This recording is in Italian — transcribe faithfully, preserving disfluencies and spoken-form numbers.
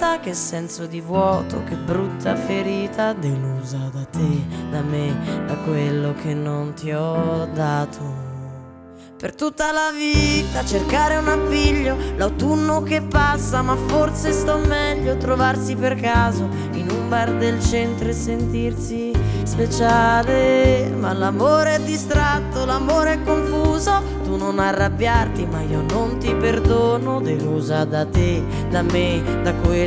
vita, che senso di vuoto, che brutta ferita, delusa da te, da me, da quello che non ti ho dato. Per tutta la vita cercare un appiglio, l'autunno che passa, ma forse sto meglio trovarsi per caso in un bar del centro e sentirsi speciale. Ma l'amore è distratto, l'amore è confuso, tu non arrabbiarti ma io non ti perdono, delusa da te, da me, da quello